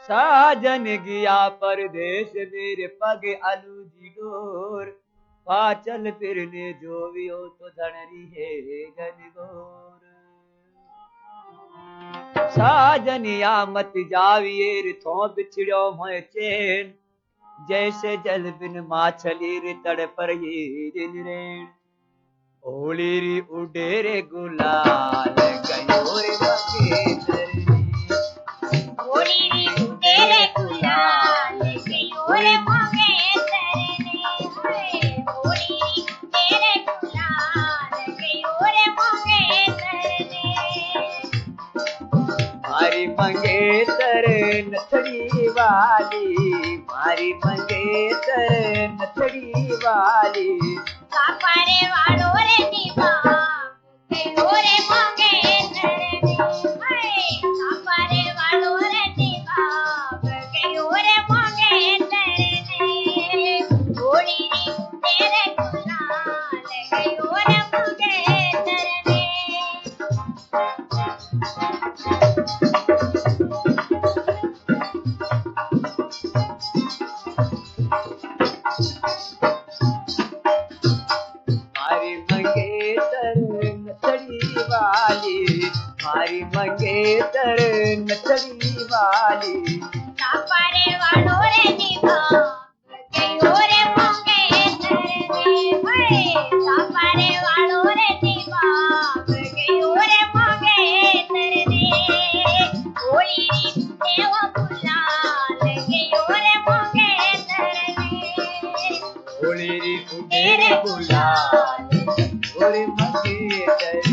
साजन गया परदेश मेरे पग अलू जी डोर पाचल फिरने जो भी हो तो धनरी है गनगोर साजनिया मत जाविए थो बिछड़ो मोय चैन जैसे जल बिन माछली रे तड़पर ये दिन रेण ओली री उडेरे गुलाल गयो रे मके ओली तेरे गुलाल गयो रे मगे तरने हाय ओली तेरे गुलाल गयो रे मगे तरने मारी मंगेतर नथड़ी वाली मारी मंगेतर नथड़ी वाली कापारे वालो रे दीवा गयो रे मगे तरने हाय कापारे वालो रे दीवा गयो रे मगे तरने ओली तेरे गुलाल गयो रे मगे तरने मारी मंगेतर नथड़ी वाली मारी मंगेतर नथड़ी वाली कापारे वालो रे दीवा गयो रे मगे तरने हाय कापारे वालो रे दीवा गयो रे मगे तरने ओली देव गुलाल गयो रे मगे तरने ओली री उडेरे गुलाल ओरे मंगेतर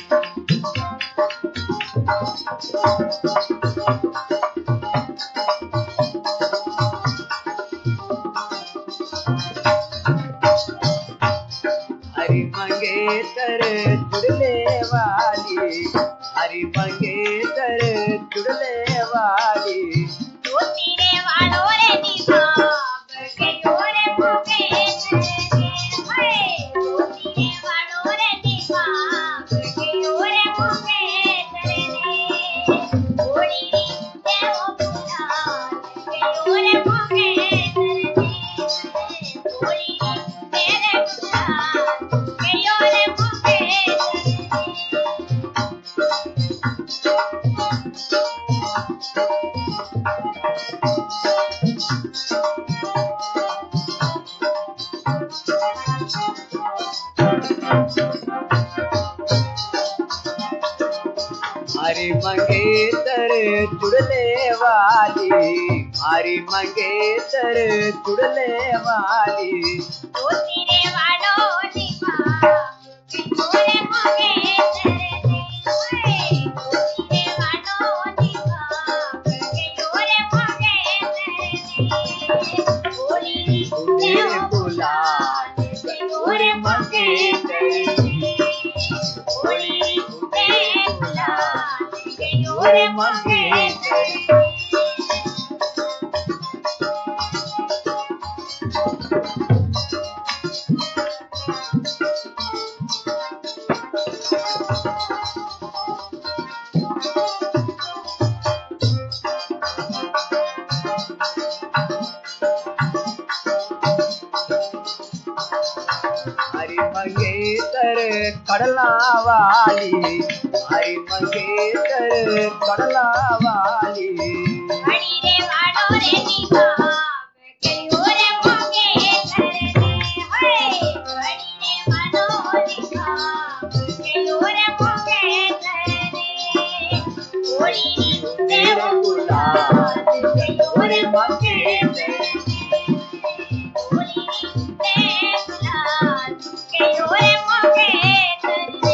हरी मंगेतर जुड़ले वाली हरी मंगेतर जुड़ले वाली तो तेरे वालो रे दीवा गयो रे मगे तरने हाय तो तेरे वालो रे दीवा गयो रे मगे तरने ओली देव गुलाल गयो रे मगे तरने ओली तेरे गुलाल गयो रे मगे तरने हरी मंगेतर जुड़ले वाली हरी मंगेतर जुड़ले वाली तो तेरे वालो दीवा गयो रे मगे तरने हाय तो तेरे वालो दीवा गयो रे मगे तरने ओली देव गुलाल गयो रे मगे तरने ओली देव गुलाल गयो रे मगे तरने हरी मंगेतर कड़ला वाली हरी मंगेतर कड़ला वाली हरी रे वालो रे दीवा गयो रे मगे तरने हाय हरी रे वालो दीवा गयो रे मगे तरने ओली देव गुलाल गयो रे मगे तरने ओली देव गुलाल गयो रे मगे तरने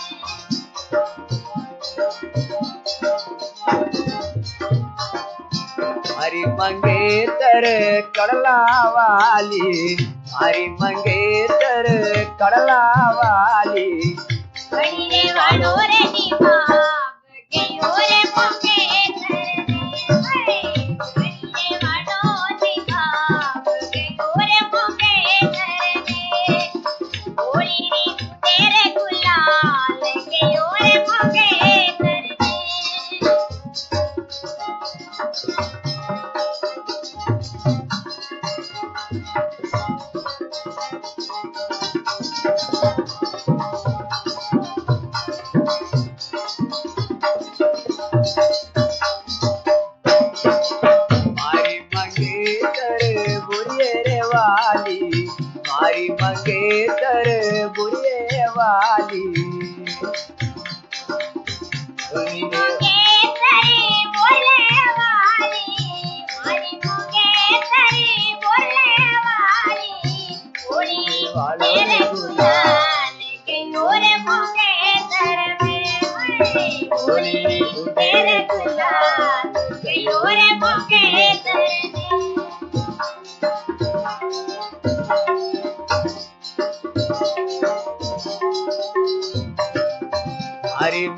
हरी मंगेतर कड़ला वाली हरी मंगेतर कड़ला वाली हरी रे वालो रे दीवा गयो रे मगे तरने हाय हरी रे वालो दीवा गयो रे मगे तरने ओली तेरे गुलाल गयो रे मगे तरने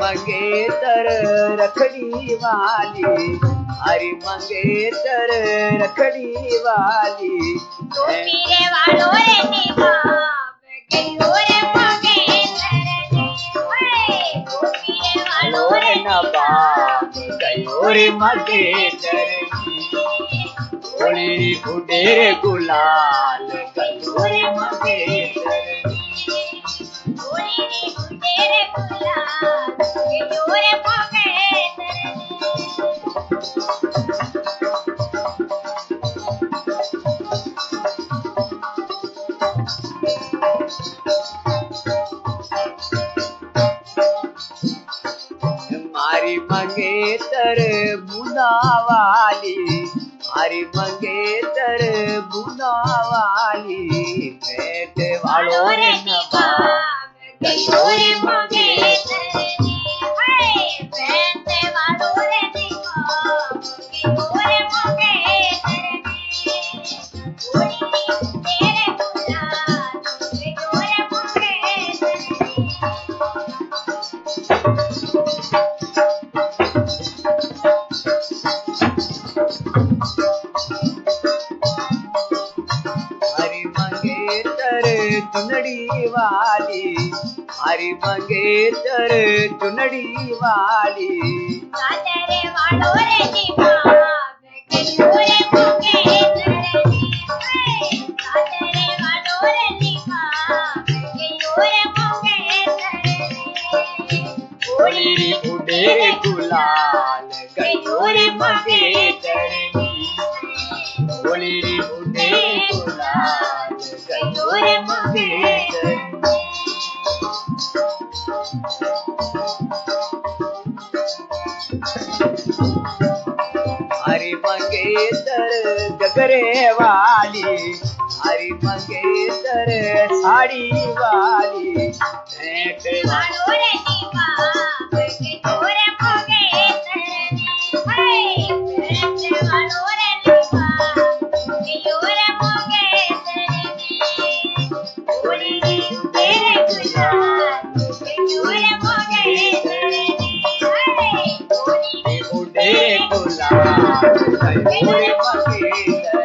मंगेतर रखड़ी वाली, हरी मंगेतर रखड़ी वाली। गोपी रे वालो रे निभाव गयो रे मंगेतर ने, गोपी रे वालो रे नवाब गयो रे मंगेतर होली फूटे रे गुलाल गयो रे मंगेतर। होली रे फूटे रे गुलाल गयो रे मंगेतर। मारी मंगेतर बुना वाली, मारी मंगेतर बुना वाली। पेट वालो रे नवाब गयो रे मंगेतर ने, पेट वालो रे निभाव गयो रे मंगेतर ने। होली रे फूटे रे गुलाल गयो रे मंगेतर हरी मंगेतर चुनड़ी वाली, हरी मंगेतर चुनड़ी वाली। सादरे वालो रे निभाव गयो रे मंगेतर ने, सादरे वालो रे निभाव गयो रे मंगेतर ने। होली रे फूटे रे गुलाल गयो रे मंगेतर। होली रे फूटे रे गुलाल गयो रे मंगेतर। हरी मंगेतर गगरे वाली, हरी मंगेतर साड़ी वाली। भेंट वालो रे निभाव गयो रे मंगेतर ने, भेंट वालो रे निभाव गयो रे मंगेतर ने। होली रे फूटे रे गुलाल गयो रे मंगेतर ने, होली रे फूटे रे गुलाल गयो रे मंगेतर।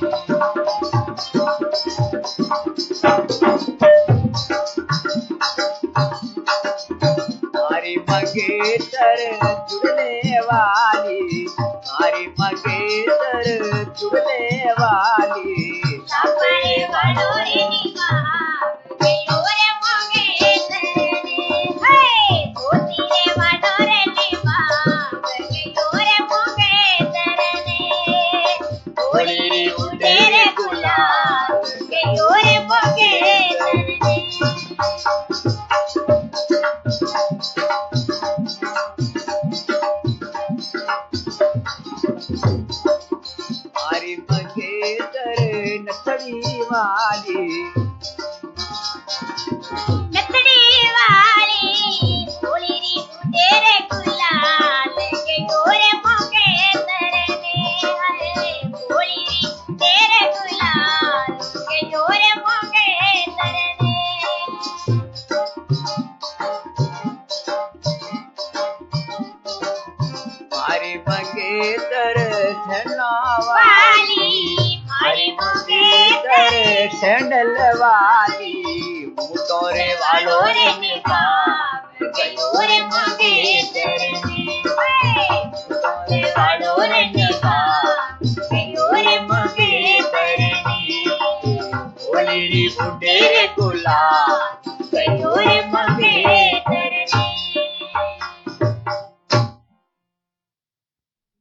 हरी मंगेतर जुड़ने वाली, हरी मंगेतर जुड़ने वाली। सापरे वालो रे निभाव गयो रे मंगेतर ने, धोती रे वालो रे निभाव गयो रे मंगेतर ने। होली रे फूटे रे गुलाल गयो रे मंगेतर ने। हरी मंगेतर नथड़ी वाली, नथड़ी वाली। होली रे फूटे रे गुलाल गयो रे मंगेतर ने, होली रे फूटे रे गुलाल गयो रे मंगेतर ने। हरी मंगेतर झना वाली, हरी मंगेतर सैंडल वाली। मोटोरे वालो रे निभाव गयो रे मंगेतर ने, मोटोरे वालो रे निभाव गयो रे मंगेतर ने। होली रे फूटे रे गुलाल